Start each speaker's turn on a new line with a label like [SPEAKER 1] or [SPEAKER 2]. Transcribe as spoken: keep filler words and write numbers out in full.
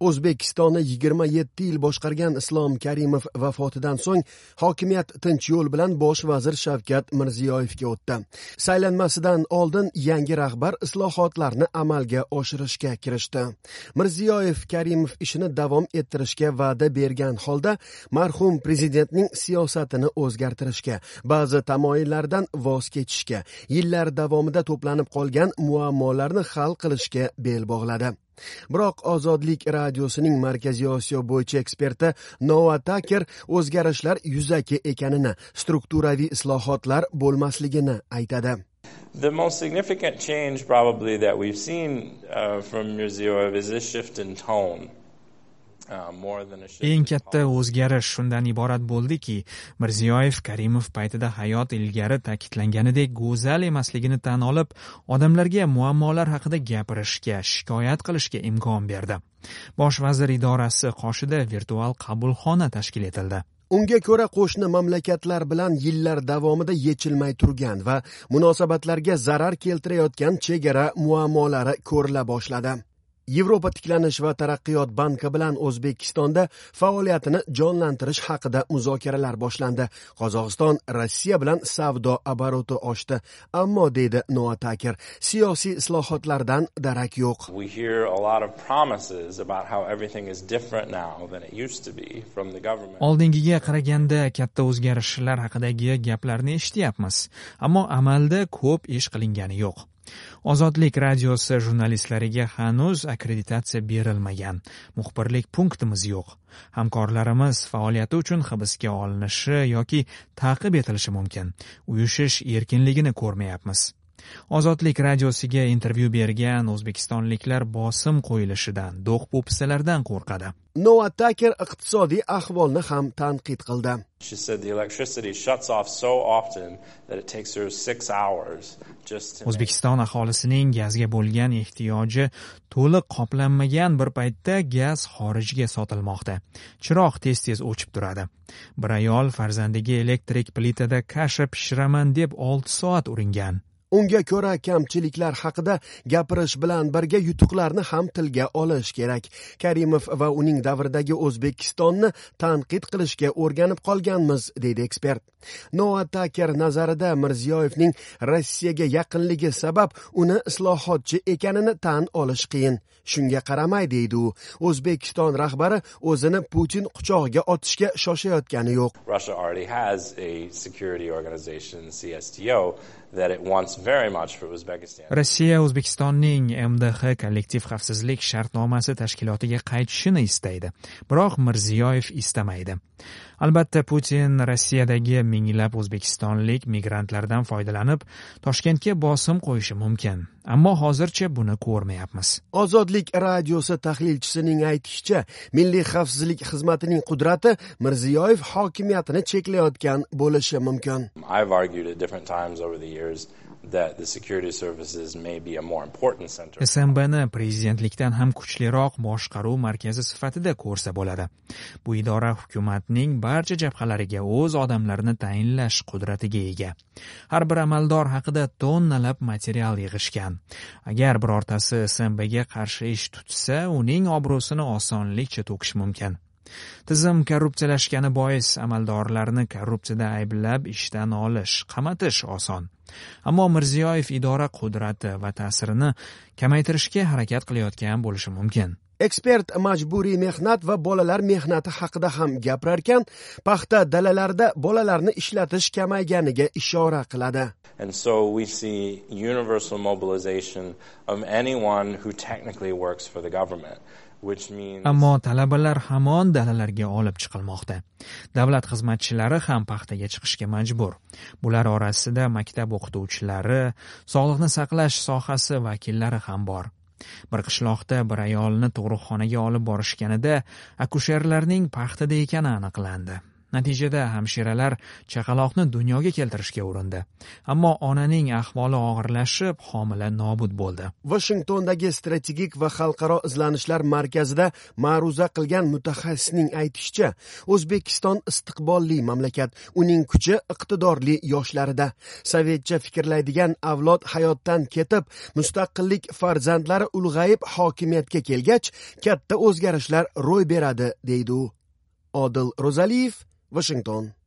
[SPEAKER 1] O'zbekistonni yigirma yetti yil boshqargan Islom Karimov vafotidan so'ng hokimiyat tinch yo'l bilan bosh vazir Shavkat Mirziyoyevga o'tdi. Saylanmasidan oldin yangi rahbar islohotlarni amalga oshirishga kirishdi. Mirziyoyev Karimov ishini davom ettirishga va'da bergan holda marhum prezidentning siyosatini o'zgartirishga, ba'zi tamoyillardan voz kechishga, yillar davomida to'planib qolgan muammolarni hal qilishga bel bog'ladi. Biroq Ozodlik radiosining Markaziy Osiyo bo'yicha eksperti Noah Tucker o'zgarishlar yuzaki ekanini, strukturaviy islohotlar bo'lmasligini aytadi.
[SPEAKER 2] The most significant change probably that we've seen uh, from Mirziyoyev is a shift in tone.
[SPEAKER 3] Eng katta o'zgarish shundan iborat bo'ldiki, Mirziyoyev Karimov paytida hayot ilgari ta'kidlanganidek go'zal emasligini tan olib, odamlarga muammolar haqida gapirishga, shikoyat qilishga imkon berdi. Bosh vazir idorasi qoshida virtual qabulxona tashkil etildi.
[SPEAKER 1] Unga ko'ra qo'shni mamlakatlar bilan yillar davomida yechilmay turgan va munosabatlarga zarar keltirayotgan chegara muammolari ko'rila boshladi. Yevropa tiklanish va taraqqiyot banki bilan O'zbekistonda faoliyatini jonlantirish haqida muzokaralar boshlandi. Qozog'iston Rossiya bilan savdo oboroti oshdi. Ammo deydi Noah Tucker, siyosiy islohotlardan darak yo'q.
[SPEAKER 2] We hear a lot of promises about how everything is different now than it used to be from the government.
[SPEAKER 3] Oldingiga qaraganda katta o'zgarishlar haqidagi gaplarni eshityapmiz, ammo amalda ko'p ish qilingani yo'q. Ozodlik radiosi jurnalistlariga hanuz akkreditatsiya berilmagan. Muxbirlik punktimiz yo'q. Hamkorlarimiz faoliyati uchun hibsga olinishi yoki ta'qib etilishi mumkin. Uyushish erkinligini ko'rmayapmiz. Ozodlik radiosiga intervyu bergan o'zbekistonliklar bosim qo'yilishidan, do'q-po'pisalardan qo'rqadi.
[SPEAKER 1] Noah Tucker iqtisodiy ahvolni ham tanqid qildi.
[SPEAKER 2] She said the electricity shuts off so often that it takes her six hours just to
[SPEAKER 3] O'zbekiston aholisining gazga bo'lgan ehtiyoji to'liq qoplanmagan bir paytda gaz xorijga sotilmoqda. Chiroq tez-tez o'chib turadi. Bir ayol farzandiga elektrik plitada kasha pishiraman deb olti soat uringan.
[SPEAKER 1] Unga ko'ra kamchiliklar haqida gapirish bilan birga yutuqlarni ham tilga olish kerak. Karimov va uning davridagi O'zbekistonni tanqid qilishga o'rganib qolganmiz, deydi ekspert. Noah Tucker nazarida Mirziyoyevning Rossiyaga yaqinligi sabab uni islohotchi ekanini tan olish qiyin. Shunga qaramay, deydi u, O'zbekiston rahbari o'zini Putin quchog'iga otishga shoshayotgani yo'q.
[SPEAKER 2] Russia already has a security organization, C S T O, that it wants very much for Uzbekistan.
[SPEAKER 3] Rossiya O'zbekistonning M D H kollektiv xavfsizlik shartnomasi tashkilotiga qaytishini istaydi. Biroq Mirziyoyev istamaydi. Albatta Putin Rossiyadagi minglab o'zbekistonlik migrantlardan foydalanib Toshkentga bosim qo'yishi mumkin. Ammo hozircha buni ko'rmayapmiz.
[SPEAKER 1] Ozodlik radiosi tahlilchisining aytishicha, Milliy xavfsizlik xizmatining qudrati Mirziyoyev hokimiyatini cheklayotgan bo'lishi mumkin.
[SPEAKER 2] I've argued at different times over the years that the security services may be a more important center.
[SPEAKER 3] S M Bni prezidentlikdan ham kuchliroq boshqaruv markazi sifatida ko'rsa bo'ladi. Bu idora hukumatning barcha jabhalariga o'z odamlarini tayinlash qudratiga ega. Har bir amaldor haqida tonnalab material yig'ishgan. Agar birortasi S M Bga qarshi ish tutsa, uning obro'sini osonlikcha to'kish mumkin. Tizim korrupsiyalashgani bois amaldorlarni korrupsiyada ayblab ishdan olish, qamatish oson. Ammo Mirziyoyev idora qudrati va ta'sirini kamaytirishga harakat qilayotgan bo'lishi mumkin.
[SPEAKER 1] Ekspert majburiy mehnat va bolalar mehnati haqida ham gapirarkan, paxta dalalarida bolalarni ishlatish kamayganiga ishora qiladi.
[SPEAKER 2] And so we see universal mobilization of anyone who technically works for the government.
[SPEAKER 3] Ammo talabalar hamon dalalarga olib chiqilmoqda. Davlat xizmatchilari ham paxtaga chiqishga majbur. Bular orasida maktab o'qituvchilari, sog'liqni saqlash sohasi vakillari ham bor. Bir qishloqda bir ayolni tug'ruqxonaga olib borishganida akusherlarning paxtada ekani aniqlandi. Natijada hamshiralar chaqaloqni dunyoga keltirishga urindi. Ammo onaning ahvoli og'irlashib, homila nobud bo'ldi.
[SPEAKER 1] Washingtondagi strategik va xalqaro izlanishlar markazida ma'ruza qilgan mutaxassisning aytishicha, O'zbekiston istiqbolli mamlakat, uning kuchi iqtidorli yoshlarida. Sovetcha fikrlaydigan avlod hayotdan ketib, mustaqillik farzandlari ulg'ayib hokimiyatga kelgach, katta o'zgarishlar ro'y beradi, deydi u. Odil Ro'zaliyev, Washington.